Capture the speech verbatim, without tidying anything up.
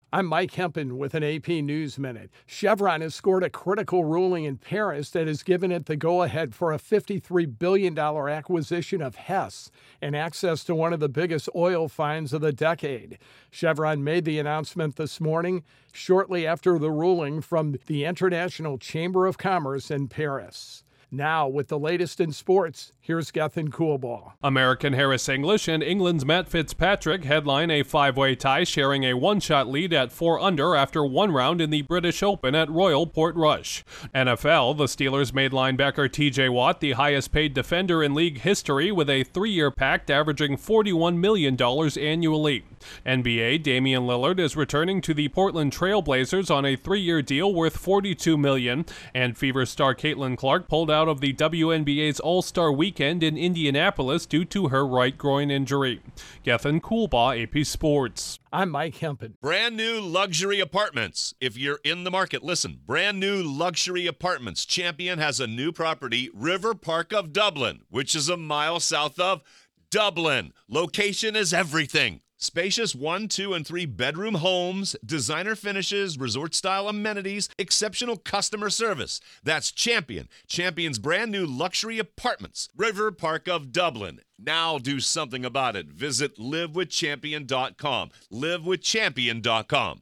I'm Mike Hempen with an A P News Minute. Chevron has scored a critical ruling in Paris that has given it the go-ahead for a fifty-three billion dollars acquisition of Hess and access to one of the biggest oil finds of the decade. Chevron made the announcement this morning, shortly after the ruling from the International Chamber of Commerce in Paris. Now, with the latest in sports, here's Gethin Coolbaugh. American Harris English and England's Matt Fitzpatrick headline a five-way tie, sharing a one-shot lead at four under after one round in the British Open at Royal Portrush. N F L, the Steelers made linebacker T J Watt the highest-paid defender in league history with a three-year pact averaging forty-one million dollars annually. N B A, Damian Lillard is returning to the Portland Trail Blazers on a three-year deal worth forty-two million dollars, and Fever star Caitlin Clark pulled out of the W N B A's All-Star Weekend in Indianapolis due to her right groin injury. Gethin Coolbaugh, A P Sports. I'm Mike Hempen. Brand new luxury apartments. If you're in the market, listen. Brand new luxury apartments. Champion has a new property, River Park of Dublin, which is a mile south of Dublin. Location is everything. Spacious one, two, and three bedroom homes, designer finishes, resort-style amenities, exceptional customer service. That's Champion. Champion's brand new luxury apartments. River Park of Dublin. Now do something about it. Visit live with champion dot com. live with champion dot com.